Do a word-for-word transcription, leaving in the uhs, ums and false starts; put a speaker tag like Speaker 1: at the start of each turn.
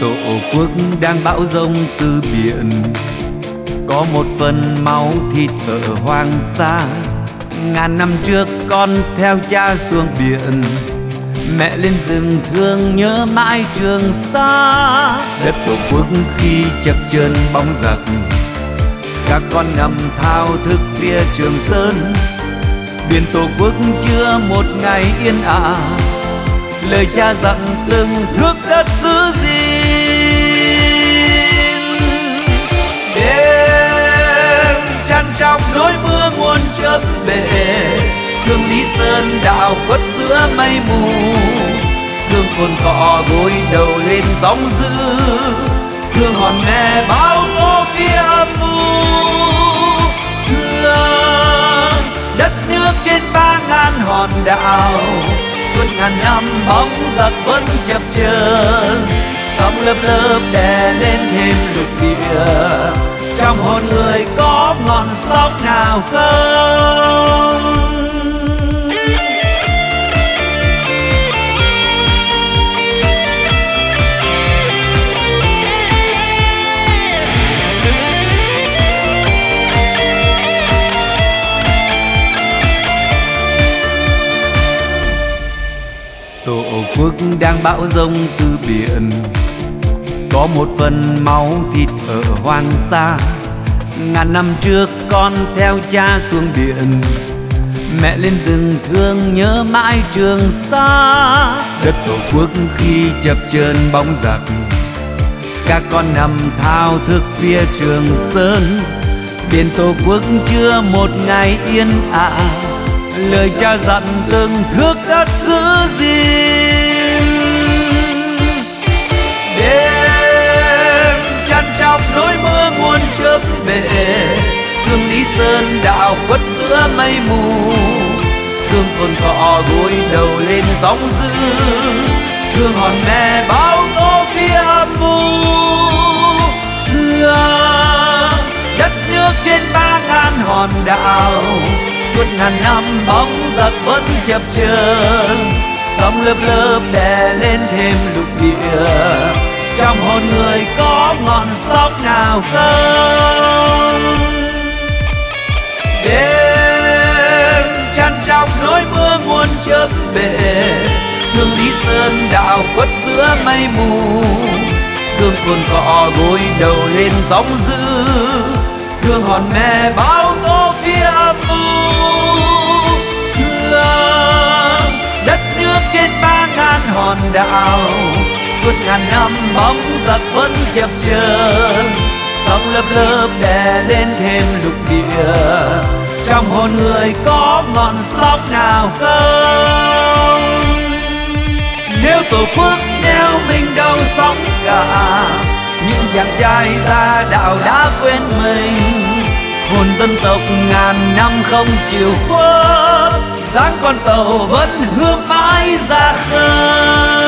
Speaker 1: Tổ quốc đang bão giông từ biển, có một phần máu thịt ở Hoàng Sa. Ngàn năm trước con theo cha xuống biển, mẹ lên rừng thương nhớ mãi Trường Sa. Đất Tổ quốc khi chập chờn bóng giặc, các con nằm thao thức phía Trường Sơn. Biển Tổ quốc chưa một ngày yên ả, lời cha dặn từng thước đất giữ gìn. Đêm chăn chọc nỗi mưa nguồn chớp bể, thương Lý Sơn đạo khuất giữa mây mù. Thương cồn cỏ gối đầu lên sóng dữ, thương hòn mẹ báo tố phía âm mưu. Thương đất nước trên ba ngàn hòn đảo, suốt ngàn năm bóng giặc vẫn chập chờn. Sóng lớp lớp đè lên thêm lục địa, trong hồn người có ngọn sóng nào không? Tổ quốc đang bão giông từ biển, có một phần máu thịt ở Hoàng Sa. Ngàn năm trước con theo cha xuống biển, mẹ lên rừng thương nhớ mãi Trường Sa. Đất Tổ quốc khi chập chờn bóng giặc, các con nằm thao thức phía Trường Sơn. Biển Tổ quốc chưa một ngày yên ả, lời cha dặn từng thước đất giữ gìn. Đêm chăn chọc nỗi mưa nguồn chớp bể, thương Lý Sơn đạo khuất giữa mây mù. Thương cồn cỏ gối đầu lên sóng dữ, thương hòn mẹ báo tố phía âm mưu. Thương đất nước trên ba ngàn hòn đảo, suốt ngàn năm bóng giặc vẫn chập chờn. Sóng lớp lớp đè lên thêm lục địa, trong hồn người có ngọn sóng nào không? Đêm chăn chọc nỗi mưa nguồn chớp bể, thương Lý Sơn đạo khuất giữa mây mù. Thương cồn cỏ gối đầu lên sóng dữ, thương hòn mẹ báo tố phía âm mưu. Đất nước trên ba ngàn hòn đảo, suốt ngàn năm bóng giặc vẫn chập chờn. Sóng lớp lớp đè lên thêm lục địa, trong hồn người có ngọn sóng nào không? Nếu Tổ quốc neo mình đâu sóng cả, những chàng trai ra đạo đã quên mình. Hồn dân tộc ngàn năm không chịu khuất, dáng con tàu vẫn hướng mãi ra khơi.